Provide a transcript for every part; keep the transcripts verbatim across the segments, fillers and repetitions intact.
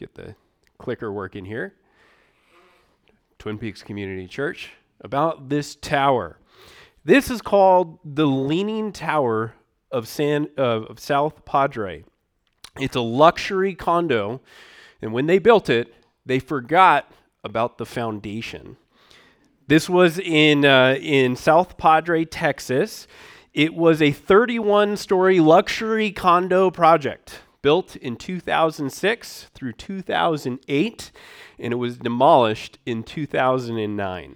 get the clicker working here. Twin Peaks Community Church, about this tower. This is called the Leaning Tower of San uh, of South Padre. It's a luxury condo, and when they built it, they forgot about the foundation. This was in uh, in South Padre, Texas. It was a thirty-one story luxury condo project built in two thousand six through two thousand eight, and it was demolished in two thousand nine.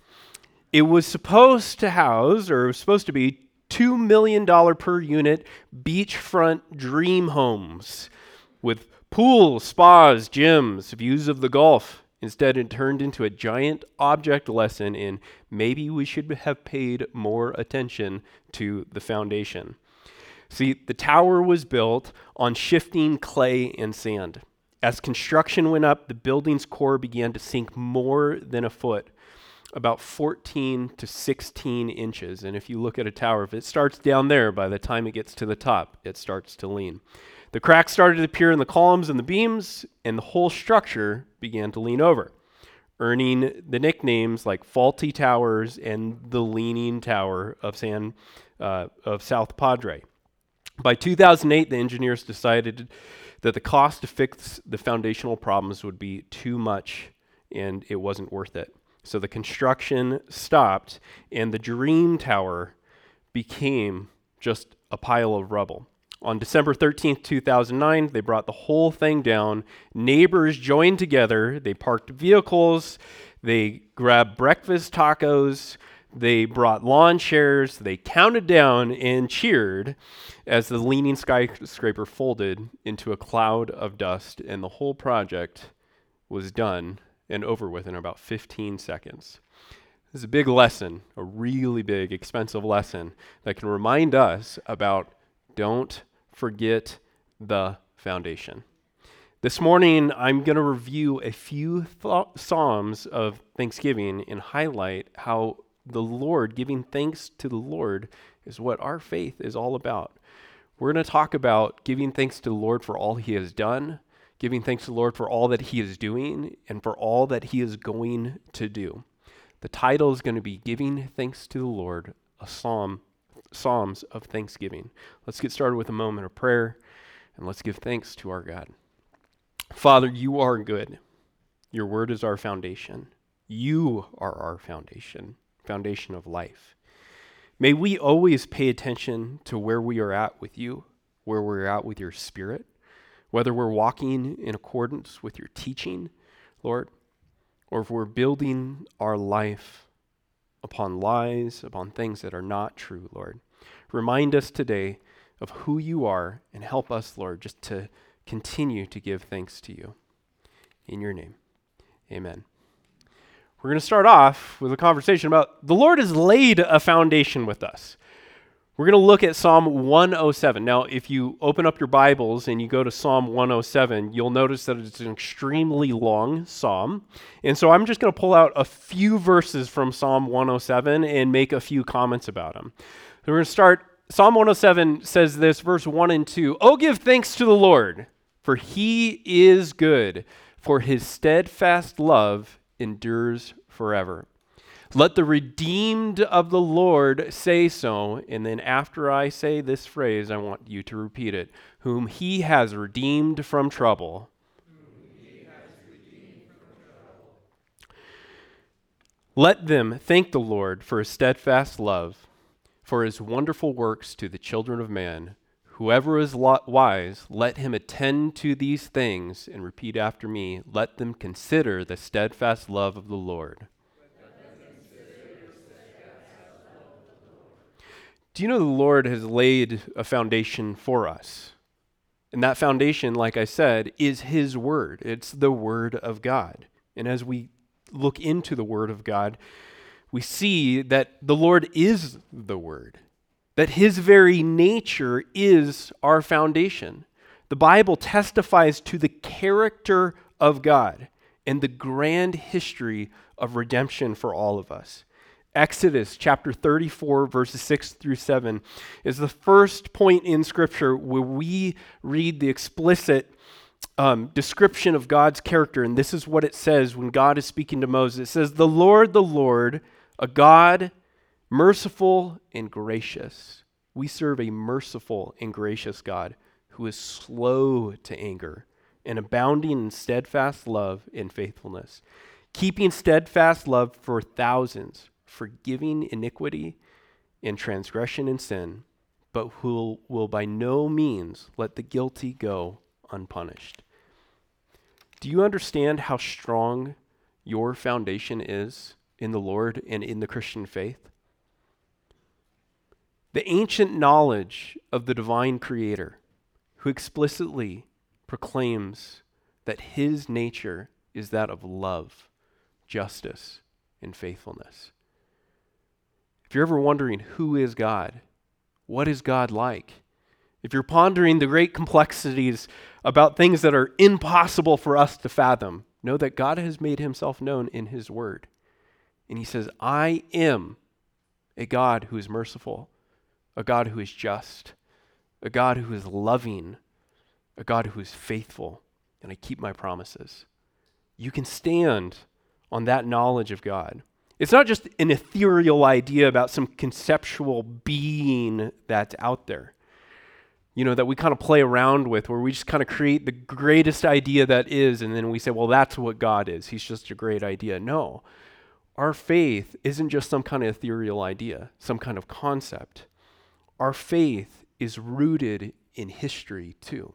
It was supposed to house, or it was supposed to be, two million dollars per unit beachfront dream homes with pools, spas, gyms, views of the Gulf. Instead, it turned into a giant object lesson in maybe we should have paid more attention to the foundation. See, the tower was built on shifting clay and sand. As construction went up, the building's core began to sink more than a foot, about fourteen to sixteen inches. And if you look at a tower, if it starts down there, by the time it gets to the top, it starts to lean. The cracks started to appear in the columns and the beams, and the whole structure began to lean over, earning the nicknames like Faulty Towers and the Leaning Tower of San uh, of South Padre. By two thousand eight, the engineers decided that the cost to fix the foundational problems would be too much, and it wasn't worth it. So the construction stopped, and the Dream Tower became just a pile of rubble. On December thirteenth, two thousand nine, they brought the whole thing down. Neighbors joined together. They parked vehicles. They grabbed breakfast tacos. They brought lawn chairs. They counted down and cheered as the leaning skyscraper folded into a cloud of dust, and the whole project was done and over with in about fifteen seconds. This is a big lesson, a really big, expensive lesson that can remind us about don't forget the foundation. This morning, I'm going to review a few th- Psalms of Thanksgiving and highlight how the Lord, giving thanks to the Lord, is what our faith is all about. We're going to talk about giving thanks to the Lord for all he has done, giving thanks to the Lord for all that he is doing, and for all that he is going to do. The title is going to be Giving Thanks to the Lord, a psalm, Psalms of Thanksgiving. Let's get started with a moment of prayer, and let's give thanks to our God. Father, you are good. Your word is our foundation. You are our foundation, foundation of life. May we always pay attention to where we are at with you, where we're at with your Spirit, whether we're walking in accordance with your teaching, Lord, or if we're building our life upon lies, upon things that are not true, Lord. Remind us today of who you are and help us, Lord, just to continue to give thanks to you. In your name, amen. We're going to start off with a conversation about the Lord has laid a foundation with us. We're going to look at Psalm one oh seven. Now, if you open up your Bibles and you go to Psalm one oh seven, you'll notice that it's an extremely long psalm. And so I'm just going to pull out a few verses from Psalm one oh seven and make a few comments about them. So we're going to start. Psalm one oh seven says this, verse one and two. Oh, give thanks to the Lord, for he is good, for his steadfast love endures forever. Let the redeemed of the Lord say so, and then after I say this phrase, I want you to repeat it. Whom he has redeemed from trouble. Whom he has redeemed from trouble. Let them thank the Lord for his steadfast love, for his wonderful works to the children of man. Whoever is wise, let him attend to these things, and repeat after me, let them consider the steadfast love of the Lord. Do you know the Lord has laid a foundation for us? And that foundation, like I said, is his word. It's the word of God. And as we look into the word of God, we see that the Lord is the word, that his very nature is our foundation. The Bible testifies to the character of God and the grand history of redemption for all of us. Exodus chapter thirty-four, verses six through seven is the first point in Scripture where we read the explicit um, description of God's character, and this is what it says when God is speaking to Moses. It says, "The Lord, the Lord, a God merciful and gracious." We serve a merciful and gracious God who is slow to anger and abounding in steadfast love and faithfulness, keeping steadfast love for thousands, forgiving iniquity and transgression and sin, but who will by no means let the guilty go unpunished. Do you understand how strong your foundation is in the Lord and in the Christian faith? The ancient knowledge of the divine creator who explicitly proclaims that his nature is that of love, justice, and faithfulness. If you're ever wondering who is God, what is God like? If you're pondering the great complexities about things that are impossible for us to fathom, know that God has made himself known in his word. And he says, I am a God who is merciful, a God who is just, a God who is loving, a God who is faithful, and I keep my promises. You can stand on that knowledge of God. It's not just an ethereal idea about some conceptual being that's out there, you know, that we kind of play around with, where we just kind of create the greatest idea that is, and then we say, well, that's what God is. He's just a great idea. No, our faith isn't just some kind of ethereal idea, some kind of concept. Our faith is rooted in history too.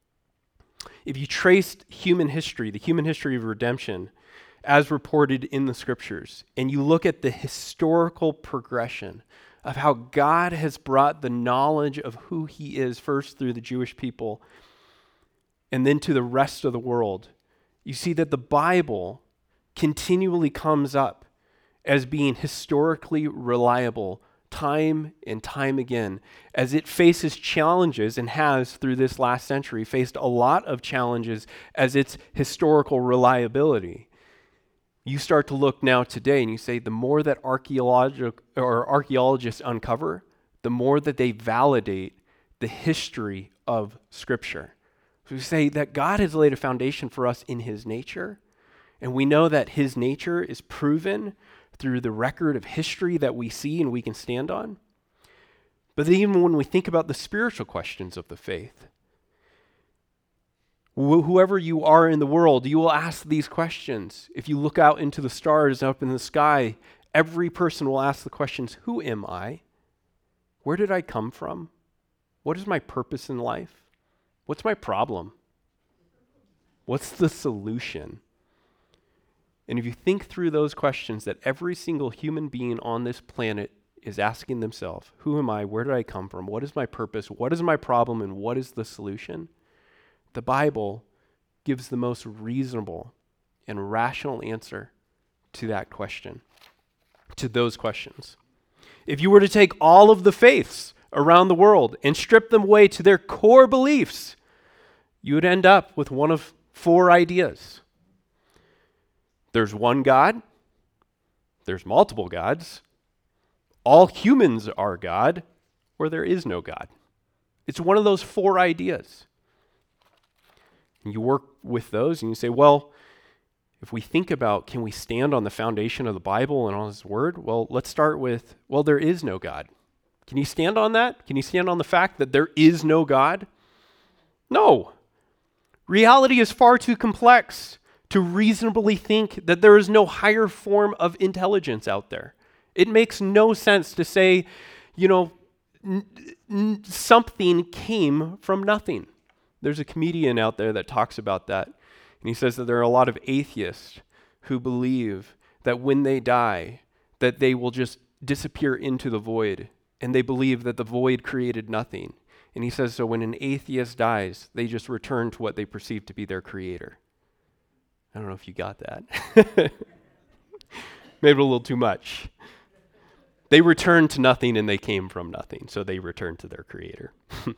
If you traced human history, the human history of redemption, as reported in the scriptures, and you look at the historical progression of how God has brought the knowledge of who he is first through the Jewish people and then to the rest of the world, you see that the Bible continually comes up as being historically reliable time and time again, as it faces challenges, and has through this last century faced a lot of challenges as its historical reliability. You start to look now today and you say the more that archaeologic or archaeologists uncover, the more that they validate the history of Scripture. So we say that God has laid a foundation for us in his nature, and we know that his nature is proven through the record of history that we see and we can stand on. But even when we think about the spiritual questions of the faith, wh- whoever you are in the world, you will ask these questions. If you look out into the stars up in the sky, every person will ask the questions, who am I? Where did I come from? What is my purpose in life? What's my problem? What's the solution? And if you think through those questions that every single human being on this planet is asking themselves, who am I? Where did I come from? What is my purpose? What is my problem? And what is the solution? The Bible gives the most reasonable and rational answer to that question, to those questions. If you were to take all of the faiths around the world and strip them away to their core beliefs, you would end up with one of four ideas. There's one God. There's multiple gods. All humans are God, or there is no God. It's one of those four ideas. And you work with those and you say, well, if we think about, can we stand on the foundation of the Bible and on his word? Well, let's start with, well, there is no God. Can you stand on that? Can you stand on the fact that there is no God? No. Reality is far too complex to reasonably think that there is no higher form of intelligence out there. It makes no sense to say, you know, n- n- something came from nothing. There's a comedian out there that talks about that, and he says that there are a lot of atheists who believe that when they die, that they will just disappear into the void, and they believe that the void created nothing. And he says, so when an atheist dies, they just return to what they perceive to be their creator. I don't know if you got that. Maybe a little too much. They returned to nothing and they came from nothing, so they returned to their creator.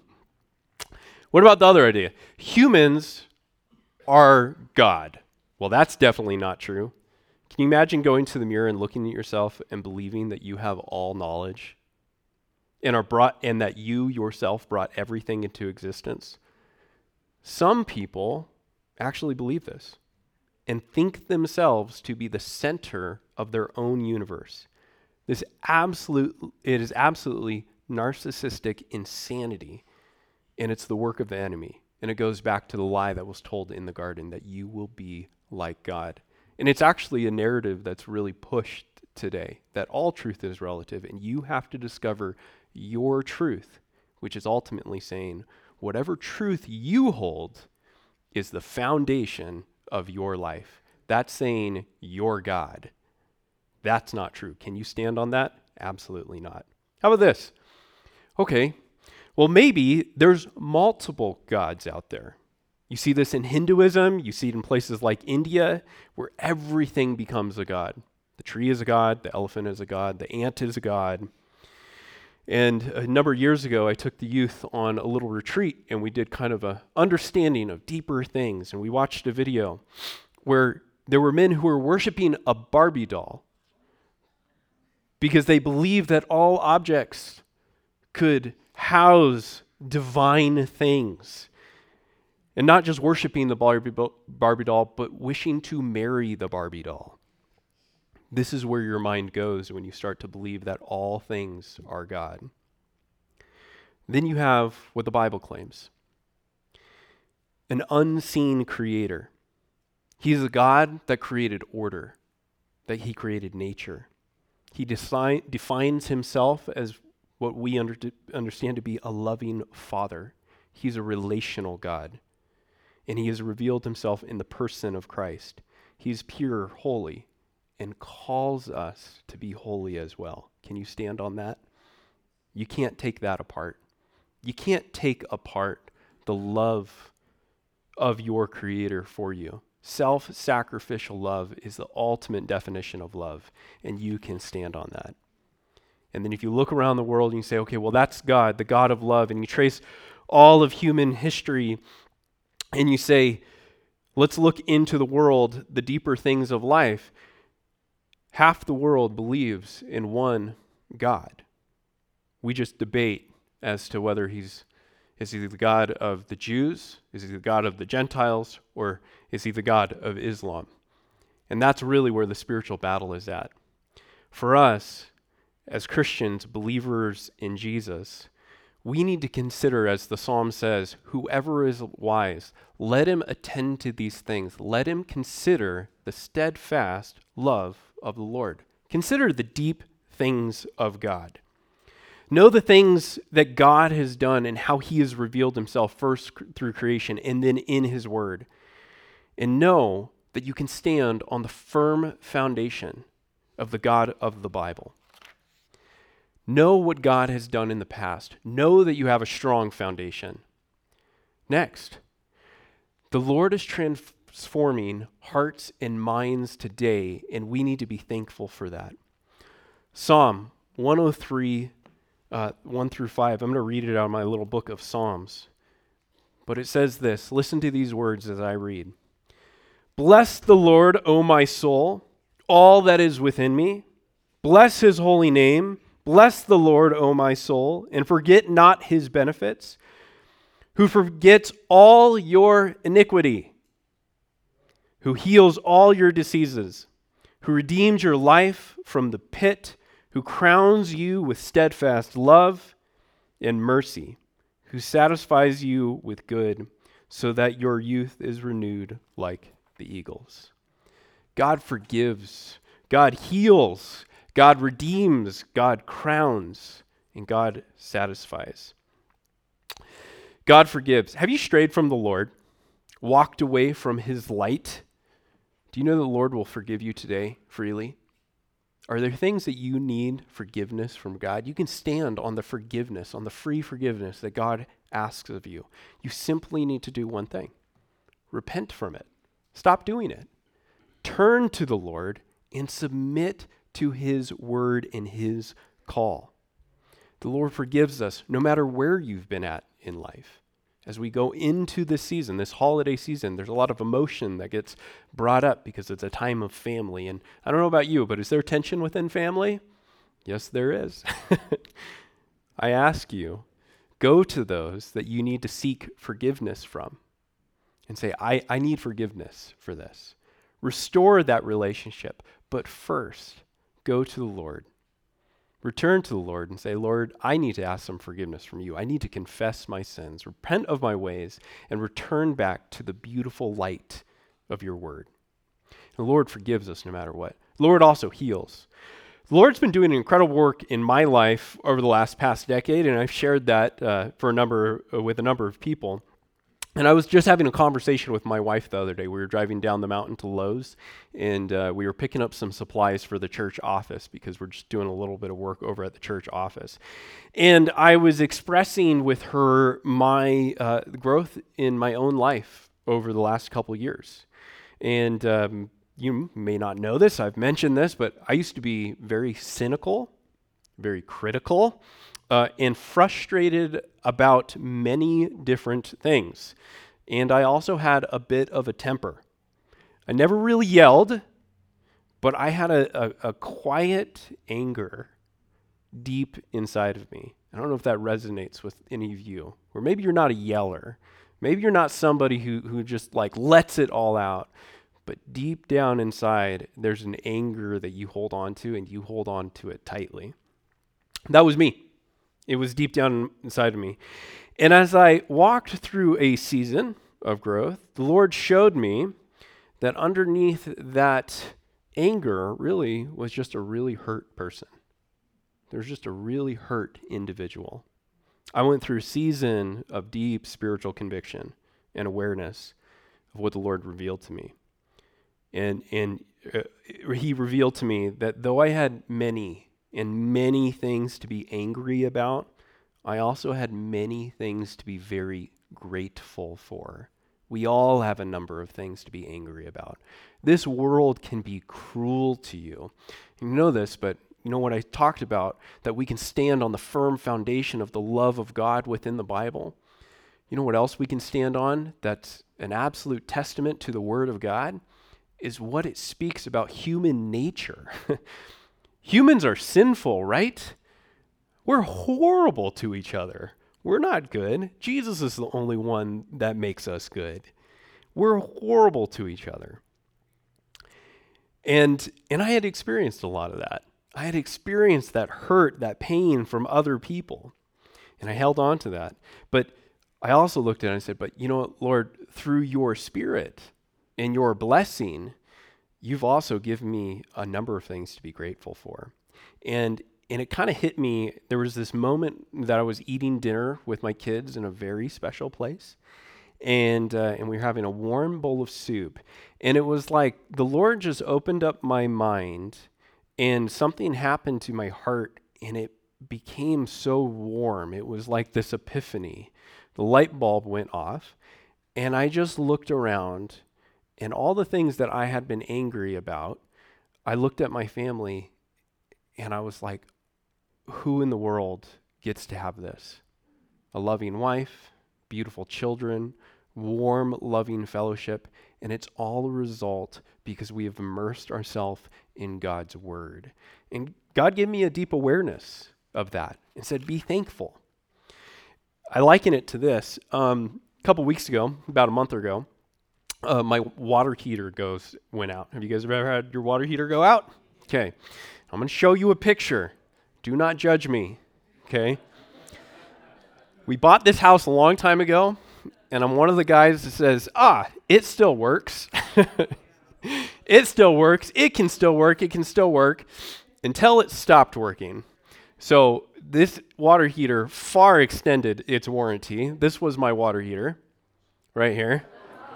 What about the other idea? Humans are God. Well, that's definitely not true. Can you imagine going to the mirror and looking at yourself and believing that you have all knowledge and are brought and that you yourself brought everything into existence? Some people actually believe this and think themselves to be the center of their own universe. This absolute, it is absolutely narcissistic insanity, and it's the work of the enemy. And it goes back to the lie that was told in the garden that you will be like God. And it's actually a narrative that's really pushed today, that all truth is relative, and you have to discover your truth, which is ultimately saying whatever truth you hold is the foundation of your life. That's saying you're God. That's not true. Can you stand on that? Absolutely not. How about this? Okay, well, maybe there's multiple gods out there. You see this in Hinduism. You see it in places like India, where everything becomes a god. The tree is a god. The elephant is a god. The ant is a god. And a number of years ago, I took the youth on a little retreat, and we did kind of a understanding of deeper things. And we watched a video where there were men who were worshiping a Barbie doll because they believed that all objects could house divine things. And not just worshiping the Barbie, Barbie doll, but wishing to marry the Barbie doll. This is where your mind goes when you start to believe that all things are God. Then you have what the Bible claims: an unseen creator. He's a God that created order, that he created nature. He defi- defines himself as what we under- understand to be a loving father. He's a relational God, and he has revealed himself in the person of Christ. He's pure, holy, and calls us to be holy as well. Can you stand on that? You can't take that apart. You can't take apart the love of your Creator for you. Self-sacrificial love is the ultimate definition of love, and you can stand on that. And then if you look around the world and you say, okay, well, that's God, the God of love, and you trace all of human history, and you say, let's look into the world, the deeper things of life. Half the world believes in one God. We just debate as to whether he's is he the God of the Jews, is he the God of the Gentiles, or is he the God of Islam? And that's really where the spiritual battle is at. For us, as Christians, believers in Jesus, we need to consider, as the psalm says, whoever is wise, let him attend to these things. Let him consider the steadfast love of the Lord. Consider the deep things of God. Know the things that God has done and how he has revealed himself first through creation and then in his word. And know that you can stand on the firm foundation of the God of the Bible. Know what God has done in the past. Know that you have a strong foundation. Next, the Lord is transforming hearts and minds today, and we need to be thankful for that. Psalm one oh three, uh, one through five. I'm going to read it out of my little book of Psalms. But it says this. Listen to these words as I read. Bless the Lord, O my soul, all that is within me. Bless his holy name. Bless the Lord, O my soul, and forget not his benefits, who forgets all your iniquity, who heals all your diseases, who redeems your life from the pit, who crowns you with steadfast love and mercy, who satisfies you with good, so that your youth is renewed like the eagles. God forgives, God heals, God redeems, God crowns, and God satisfies. God forgives. Have you strayed from the Lord, walked away from his light? Do you know the Lord will forgive you today freely? Are there things that you need forgiveness from God? You can stand on the forgiveness, on the free forgiveness that God asks of you. You simply need to do one thing. Repent from it. Stop doing it. Turn to the Lord and submit to his word and his call. The Lord forgives us no matter where you've been at in life. As we go into this season, this holiday season, there's a lot of emotion that gets brought up because it's a time of family. And I don't know about you, but is there tension within family? Yes, there is. I ask you, go to those that you need to seek forgiveness from. and say, I, I need forgiveness for this. Restore that relationship. But first, go to the Lord. Return to the Lord and say, Lord, I need to ask some forgiveness from you. I need to confess my sins, repent of my ways, and return back to the beautiful light of your word. The Lord forgives us no matter what. The Lord also heals. The Lord's been doing incredible work in my life over the last past decade, and I've shared that uh, for a number uh, with a number of people. And I was just having a conversation with my wife the other day. We were driving down the mountain to Lowe's, and uh, we were picking up some supplies for the church office because we're just doing a little bit of work over at the church office. And I was expressing with her my uh, growth in my own life over the last couple years. And um, you may not know this, I've mentioned this, but I used to be very cynical, very critical, Uh, and frustrated about many different things. And I also had a bit of a temper. I never really yelled, but I had a, a, a quiet anger deep inside of me. I don't know if that resonates with any of you. Or maybe you're not a yeller. Maybe you're not somebody who, who just like lets it all out. But deep down inside, there's an anger that you hold on to, and you hold on to it tightly. That was me. It was deep down inside of me. And as I walked through a season of growth, the Lord showed me that underneath that anger really was just a really hurt person. There's just a really hurt individual. I went through a season of deep spiritual conviction and awareness of what the Lord revealed to me. And, and uh, he revealed to me that though I had many and many things to be angry about, I also had many things to be very grateful for. We all have a number of things to be angry about. This world can be cruel to you. You know this, but you know what I talked about, that we can stand on the firm foundation of the love of God within the Bible. You know what else we can stand on that's an absolute testament to the Word of God? Is what it speaks about human nature. Humans are sinful, right? We're horrible to each other. We're not good. Jesus is the only one that makes us good. We're horrible to each other. And and I had experienced a lot of that. I had experienced that hurt, that pain from other people. And I held on to that. But I also looked at it and I said, but you know what, Lord, through your Spirit and your blessing, you've also given me a number of things to be grateful for. And and it kind of hit me. There was this moment that I was eating dinner with my kids in a very special place. And uh, and we were having a warm bowl of soup. And it was like the Lord just opened up my mind and something happened to my heart and it became so warm. It was like this epiphany. The light bulb went off and I just looked around. And all the things that I had been angry about, I looked at my family and I was like, who in the world gets to have this? A loving wife, beautiful children, warm, loving fellowship, and it's all a result because we have immersed ourselves in God's word. And God gave me a deep awareness of that and said, be thankful. I liken it to this. Um, a couple weeks ago, about a month ago, Uh, my water heater goes went out. Have you guys ever had your water heater go out? Okay. I'm going to show you a picture. Do not judge me. Okay. We bought this house a long time ago, and I'm one of the guys that says, ah, it still works. It still works. It can still work. It can still work until it stopped working. So this water heater far extended its warranty. This was my water heater right here.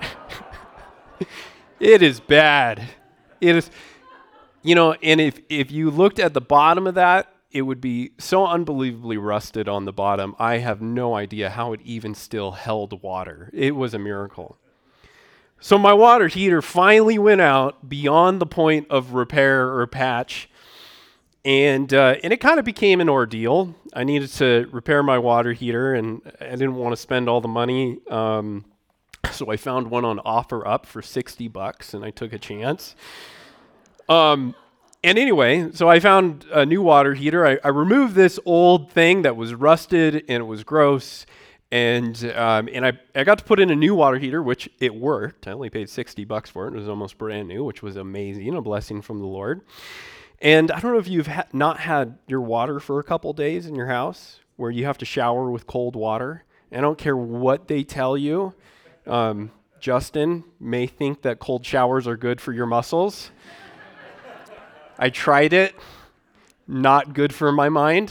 It is bad. It is, you know, and if, if you looked at the bottom of that, it would be so unbelievably rusted on the bottom. I have no idea how it even still held water. It was a miracle. So my water heater finally went out beyond the point of repair or patch, and uh, and it kind of became an ordeal. I needed to repair my water heater, and I didn't want to spend all the money. Um, So I found one on OfferUp for sixty bucks, and I took a chance. Um, and anyway, so I found a new water heater. I, I removed this old thing that was rusted and it was gross, And um, and I, I got to put in a new water heater, which it worked. I only paid sixty bucks for it. It was almost brand new, which was amazing, a blessing from the Lord. And I don't know if you've ha- not had your water for a couple days in your house where you have to shower with cold water. And I don't care what they tell you. Um, Justin may think that cold showers are good for your muscles. I tried it. Not good for my mind.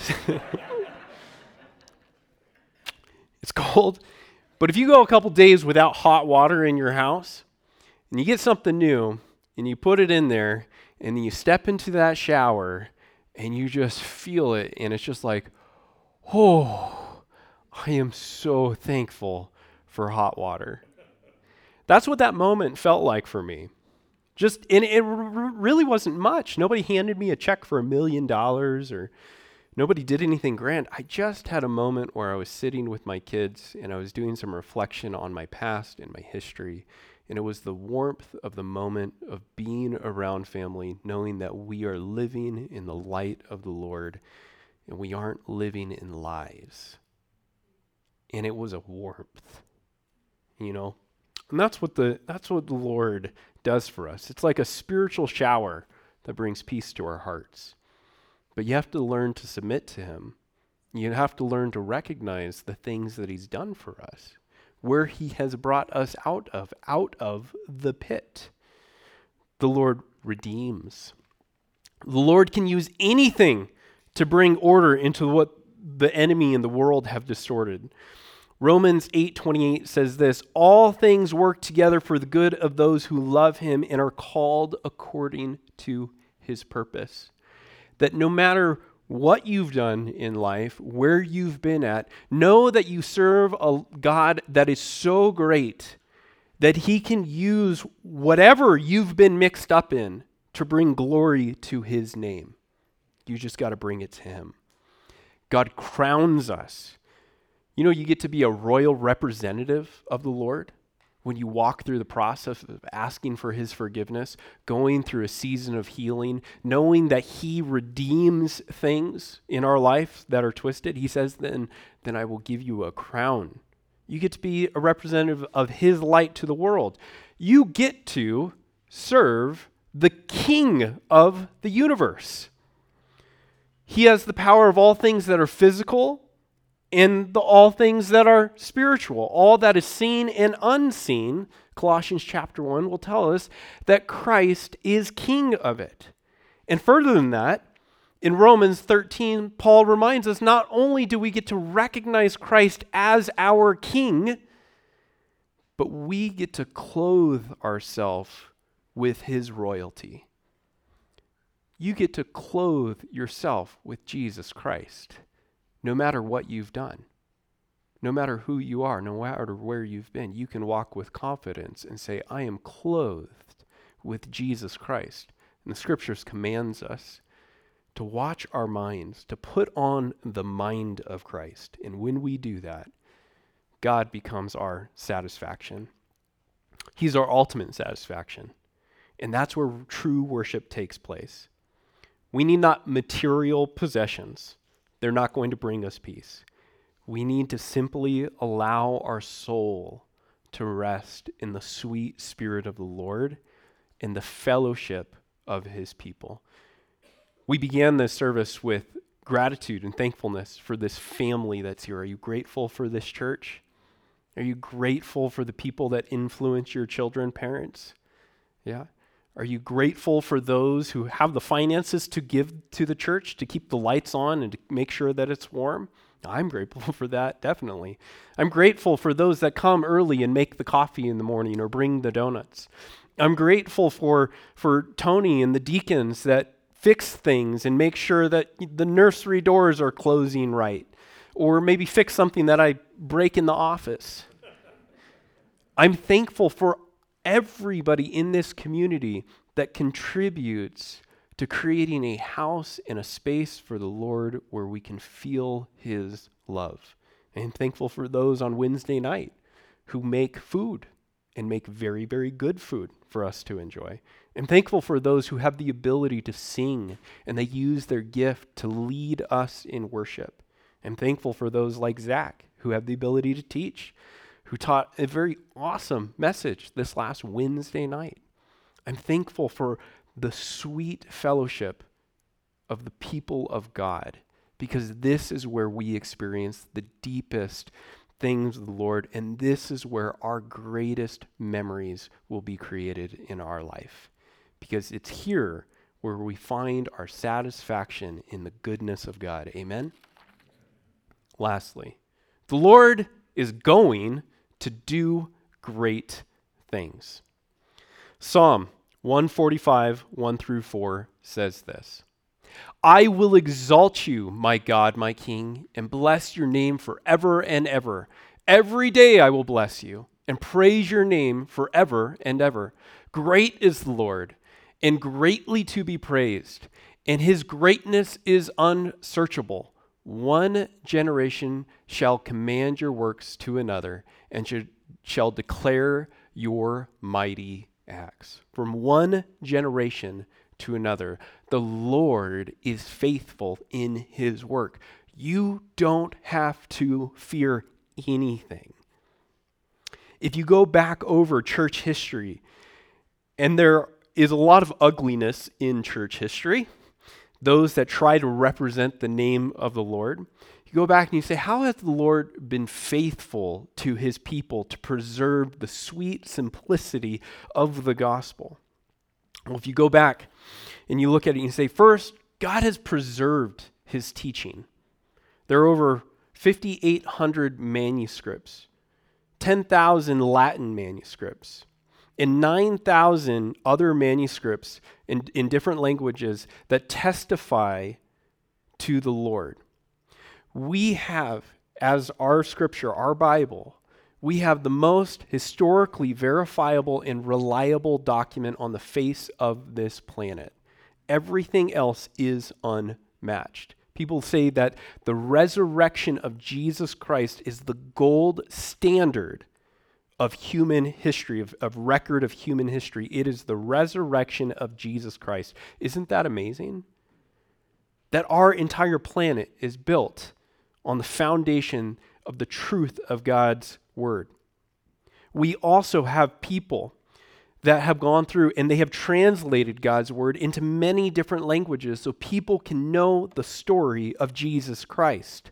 It's cold. But if you go a couple days without hot water in your house and you get something new and you put it in there and then you step into that shower and you just feel it and it's just like, oh, I am so thankful for hot water. That's what that moment felt like for me. Just, and it r- really wasn't much. Nobody handed me a check for a million dollars or nobody did anything grand. I just had a moment where I was sitting with my kids and I was doing some reflection on my past and my history. And it was the warmth of the moment of being around family, knowing that we are living in the light of the Lord and we aren't living in lies. And it was a warmth, you know? And that's what the that's what the Lord does for us. It's like a spiritual shower that brings peace to our hearts. But you have to learn to submit to him. You have to learn to recognize the things that he's done for us, where he has brought us out of, out of the pit. The Lord redeems. The Lord can use anything to bring order into what the enemy and the world have distorted. Romans eight twenty-eight says this, all things work together for the good of those who love him and are called according to his purpose. That no matter what you've done in life, where you've been at, know that you serve a God that is so great that he can use whatever you've been mixed up in to bring glory to his name. You just got to bring it to him. God crowns us. You know, you get to be a royal representative of the Lord when you walk through the process of asking for his forgiveness, going through a season of healing, knowing that he redeems things in our life that are twisted. He says, then, then I will give you a crown. You get to be a representative of his light to the world. You get to serve the King of the universe. He has the power of all things that are physical and the all things that are spiritual. All that is seen and unseen, Colossians chapter one will tell us that Christ is king of it. And further than that, in Romans thirteen, Paul reminds us not only do we get to recognize Christ as our king, but we get to clothe ourselves with his royalty. You get to clothe yourself with Jesus Christ. No matter what you've done, no matter who you are, no matter where you've been, you can walk with confidence and say, I am clothed with Jesus Christ. And the scriptures commands us to watch our minds, to put on the mind of Christ. And when we do that, God becomes our satisfaction. He's our ultimate satisfaction. And that's where true worship takes place. We need not material possessions. They're not going to bring us peace. We need to simply allow our soul to rest in the sweet spirit of the Lord and the fellowship of his people. We began this service with gratitude and thankfulness for this family that's here. Are you grateful for this church? Are you grateful for the people that influence your children, parents? Yeah. Are you grateful for those who have the finances to give to the church, to keep the lights on and to make sure that it's warm? I'm grateful for that, definitely. I'm grateful for those that come early and make the coffee in the morning or bring the donuts. I'm grateful for, for Tony and the deacons that fix things and make sure that the nursery doors are closing right, or maybe fix something that I break in the office. I'm thankful for everybody in this community that contributes to creating a house and a space for the Lord where we can feel his love. And I'm thankful for those on Wednesday night who make food and make very, very good food for us to enjoy. I'm thankful for those who have the ability to sing and they use their gift to lead us in worship. I'm thankful for those like Zach who have the ability to teach, who taught a very awesome message this last Wednesday night. I'm thankful for the sweet fellowship of the people of God, because this is where we experience the deepest things of the Lord, and this is where our greatest memories will be created in our life, because it's here where we find our satisfaction in the goodness of God. Amen? Lastly, the Lord is going to do great things. Psalm one forty-five, one through four says this: I will exalt you, my God, my King, and bless your name forever and ever. Every day I will bless you and praise your name forever and ever. Great is the Lord, and greatly to be praised, and his greatness is unsearchable. One generation shall command your works to another, and sh- shall declare your mighty acts. From one generation to another, the Lord is faithful in his work. You don't have to fear anything. If you go back over church history, and there is a lot of ugliness in church history, those that try to represent the name of the Lord, you go back and you say, how has the Lord been faithful to his people to preserve the sweet simplicity of the gospel? Well, if you go back and you look at it and you say, first, God has preserved his teaching. There are over fifty-eight hundred manuscripts, ten thousand Latin manuscripts, and nine thousand other manuscripts in, in different languages that testify to the Lord. We have, as our scripture, our Bible, we have the most historically verifiable and reliable document on the face of this planet. Everything else is unmatched. People say that the resurrection of Jesus Christ is the gold standard of human history, of, of record of human history. It is the resurrection of Jesus Christ. Isn't that amazing? That our entire planet is built on the foundation of the truth of God's word. We also have people that have gone through and they have translated God's word into many different languages so people can know the story of Jesus Christ.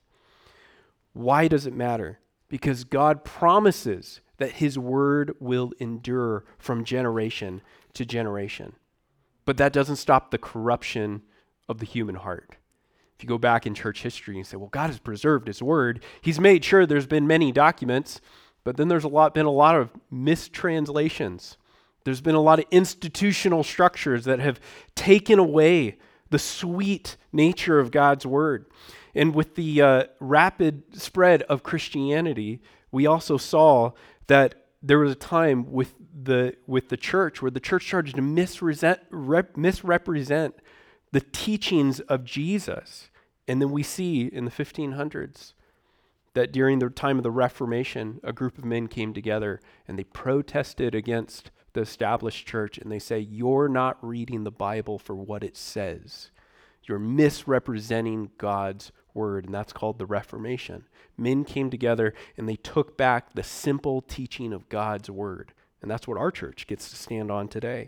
Why does it matter? Because God promises that his word will endure from generation to generation. But that doesn't stop the corruption of the human heart. If you go back in church history and say, well, God has preserved his word. He's made sure there's been many documents, but then there's a lot been a lot of mistranslations. There's been a lot of institutional structures that have taken away the sweet nature of God's word. And with the uh, rapid spread of Christianity, we also saw that there was a time with the with the church where the church started to misrepresent, rep, misrepresent the teachings of Jesus. And then we see in the fifteen hundreds that during the time of the Reformation, a group of men came together and they protested against the established church, and they say, you're not reading the Bible for what it says. You're misrepresenting God's word, and that's called the Reformation. Men came together and they took back the simple teaching of God's word, and that's what our church gets to stand on today.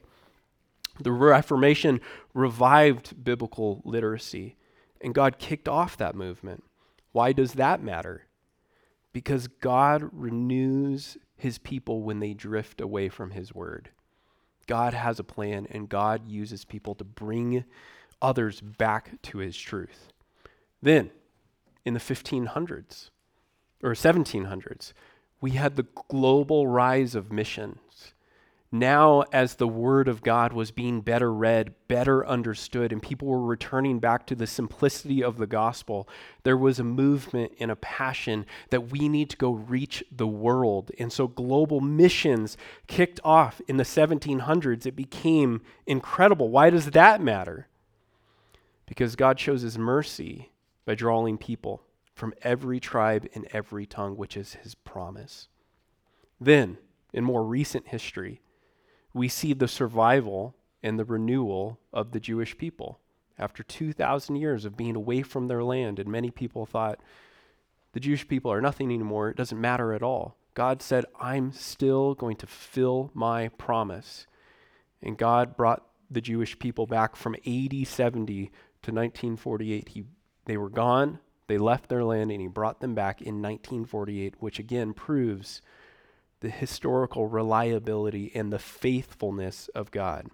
The Reformation revived biblical literacy, and God kicked off that movement. Why does that matter? Because God renews his people when they drift away from his word. God has a plan, and God uses people to bring others back to his truth. Then, in the fifteen hundreds, or seventeen hundreds, we had the global rise of missions. Now, as the word of God was being better read, better understood, and people were returning back to the simplicity of the gospel, there was a movement and a passion that we need to go reach the world. And so global missions kicked off in the seventeen hundreds. It became incredible. Why does that matter? Because God shows his mercy by drawing people from every tribe and every tongue, which is his promise. Then, in more recent history, we see the survival and the renewal of the Jewish people. After two thousand years of being away from their land, and many people thought, the Jewish people are nothing anymore. It doesn't matter at all. God said, I'm still going to fulfill my promise. And God brought the Jewish people back from A D seventy to nineteen forty-eight. He, they were gone. They left their land, and he brought them back in nineteen forty-eight, which again proves the historical reliability and the faithfulness of God.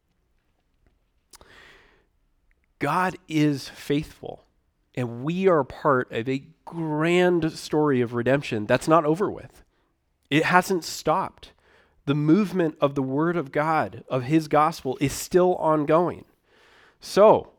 God is faithful, and we are part of a grand story of redemption that's not over with. It hasn't stopped. The movement of the Word of God, of His gospel, is still ongoing. So,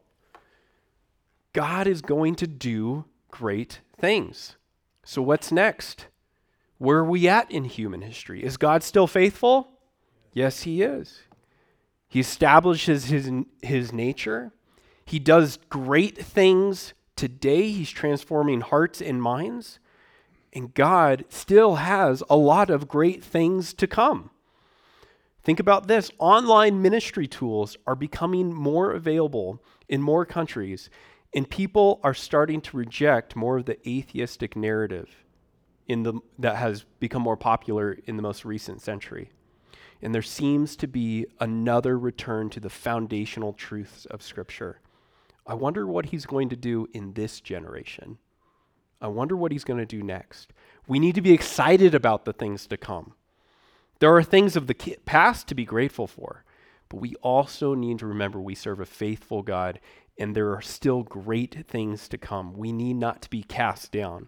God is going to do great things. So what's next? Where are we at in human history? Is God still faithful? Yes, He is. He establishes His, his nature. He does great things today. He's transforming hearts and minds. And God still has a lot of great things to come. Think about this. Online ministry tools are becoming more available in more countries, and people are starting to reject more of the atheistic narrative in the that has become more popular in the most recent century. And there seems to be another return to the foundational truths of Scripture. I wonder what He's going to do in this generation. I wonder what He's going to do next. We need to be excited about the things to come. There are things of the past to be grateful for, but we also need to remember we serve a faithful God, and there are still great things to come. We need not to be cast down.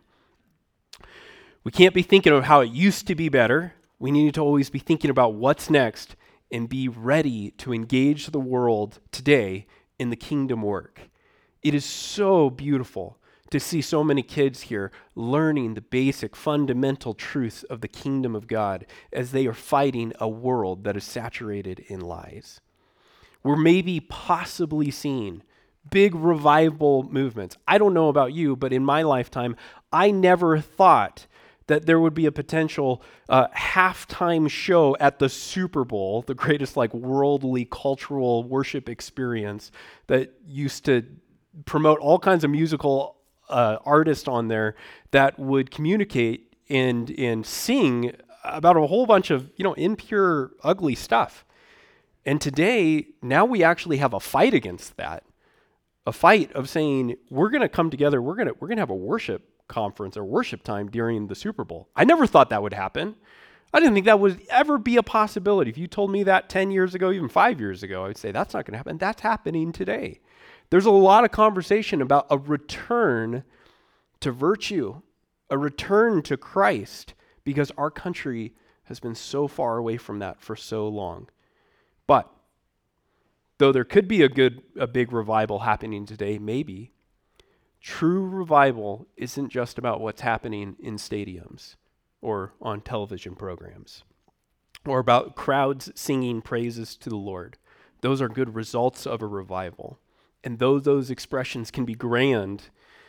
We can't be thinking of how it used to be better. We need to always be thinking about what's next and be ready to engage the world today in the kingdom work. It is so beautiful to see so many kids here learning the basic fundamental truths of the kingdom of God as they are fighting a world that is saturated in lies. We're maybe possibly seeing big revival movements. I don't know about you, but in my lifetime, I never thought that there would be a potential uh, halftime show at the Super Bowl, the greatest like worldly cultural worship experience that used to promote all kinds of musical uh, artists on there that would communicate and and sing about a whole bunch of, you know, impure, ugly stuff. And today, now we actually have a fight against that. A fight of saying, we're going to come together, we're going to we're going to have a worship conference or worship time during the Super Bowl. I never thought that would happen. I didn't think that would ever be a possibility. If you told me that ten years ago, even five years ago, I would say that's not going to happen. That's happening today. There's a lot of conversation about a return to virtue, a return to Christ, because our country has been so far away from that for so long. But though there could be a good, a big revival happening today, maybe, true revival isn't just about what's happening in stadiums or on television programs or about crowds singing praises to the Lord. Those are good results of a revival. And though those expressions can be grand,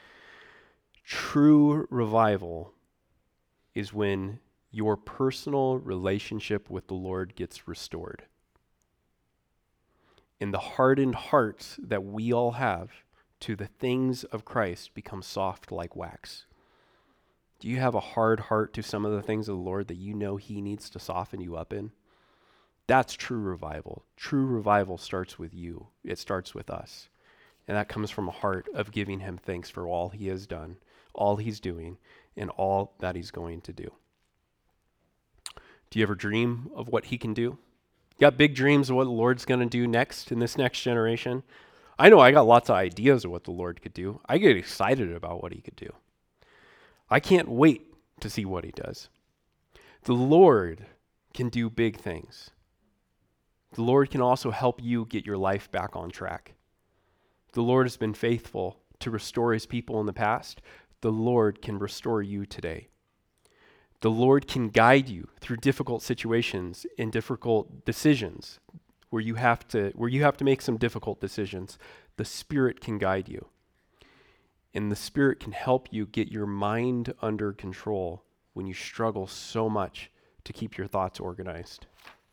true revival is when your personal relationship with the Lord gets restored. And the hardened hearts that we all have to the things of Christ become soft like wax. Do you have a hard heart to some of the things of the Lord that you know He needs to soften you up in? That's true revival. True revival starts with you. It starts with us. And that comes from a heart of giving Him thanks for all He has done, all He's doing, and all that He's going to do. Do you ever dream of what He can do? You got big dreams of what the Lord's going to do next in this next generation? I know I got lots of ideas of what the Lord could do. I get excited about what He could do. I can't wait to see what He does. The Lord can do big things. The Lord can also help you get your life back on track. The Lord has been faithful to restore His people in the past. The Lord can restore you today. The Lord can guide you through difficult situations and difficult decisions where you have to where you have to make some difficult decisions. The Spirit can guide you. And the Spirit can help you get your mind under control when you struggle so much to keep your thoughts organized.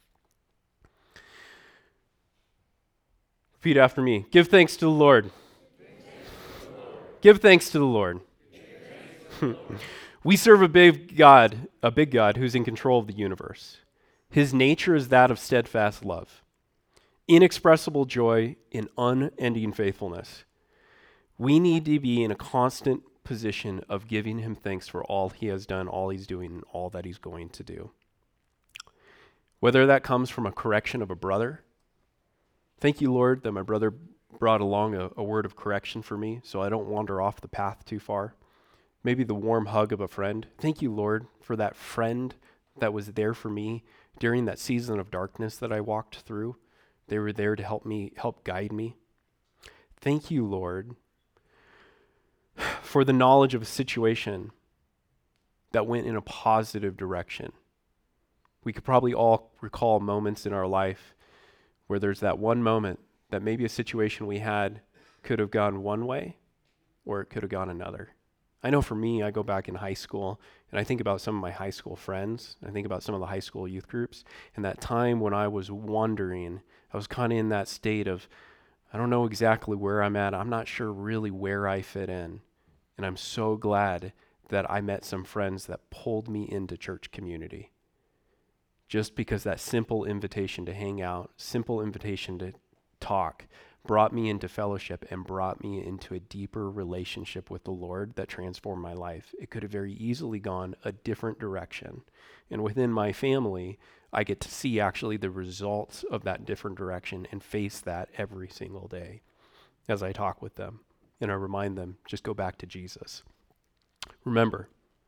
Repeat after me. Give thanks to the Lord. Give thanks to the Lord. We serve a big God, a big God who's in control of the universe. His nature is that of steadfast love, inexpressible joy in unending faithfulness. We need to be in a constant position of giving him thanks for all he has done, all he's doing, and all that he's going to do. Whether that comes from a correction of a brother. Thank you, Lord, that my brother brought along a, a word of correction for me so I don't wander off the path too far. Maybe the warm hug of a friend. Thank you, Lord, for that friend that was there for me during that season of darkness that I walked through. They were there to help me, help guide me. Thank you, Lord, for the knowledge of a situation that went in a positive direction. We could probably all recall moments in our life where there's that one moment that maybe a situation we had could have gone one way or it could have gone another. I know for me, I go back in high school and I think about some of my high school friends. I think about some of the high school youth groups and that time when I was wondering, I was kind of in that state of, I don't know exactly where I'm at. I'm not sure really where I fit in. And I'm so glad that I met some friends that pulled me into church community. Just because that simple invitation to hang out, simple invitation to talk, brought me into fellowship and brought me into a deeper relationship with the Lord that transformed my life. It could have very easily gone a different direction. And within my family, I get to see actually the results of that different direction and face that every single day as I talk with them. And I remind them, just go back to Jesus. Remember,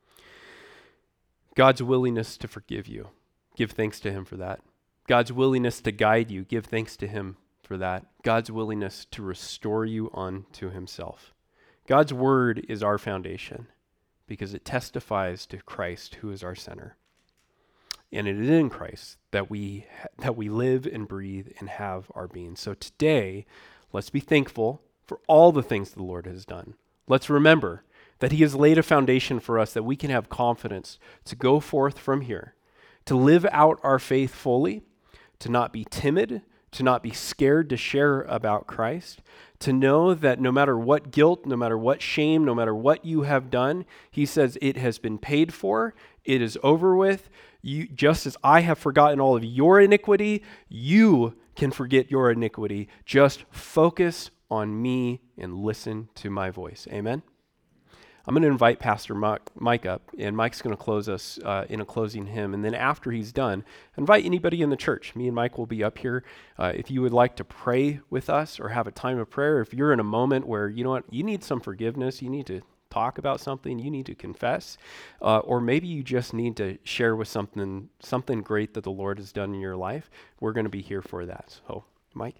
God's willingness to forgive you. Give thanks to him for that. God's willingness to guide you. Give thanks to him for that. God's willingness to restore you unto himself. God's word is our foundation because it testifies to Christ, who is our center. And it is in Christ that we that we live and breathe and have our being. So today, let's be thankful for all the things the Lord has done. Let's remember that he has laid a foundation for us that we can have confidence to go forth from here, to live out our faith fully, to not be timid, to not be scared to share about Christ, to know that no matter what guilt, no matter what shame, no matter what you have done, he says it has been paid for, it is over with. You, just as I have forgotten all of your iniquity, you can forget your iniquity. Just focus on me and listen to my voice. Amen? I'm going to invite Pastor Mike up, and Mike's going to close us uh, in a closing hymn. And then after he's done, invite anybody in the church. Me and Mike will be up here. Uh, if you would like to pray with us or have a time of prayer, if you're in a moment where, you know what, you need some forgiveness, you need to talk about something, you need to confess, uh, or maybe you just need to share with something, something great that the Lord has done in your life, we're going to be here for that. So, Mike?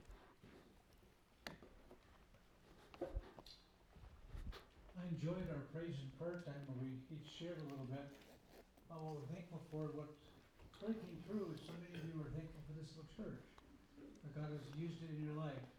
I enjoyed our praise and prayer time where we each shared a little bit about what we're thankful for. What really came through is so many of you are thankful for this little church, that God has used it in your life.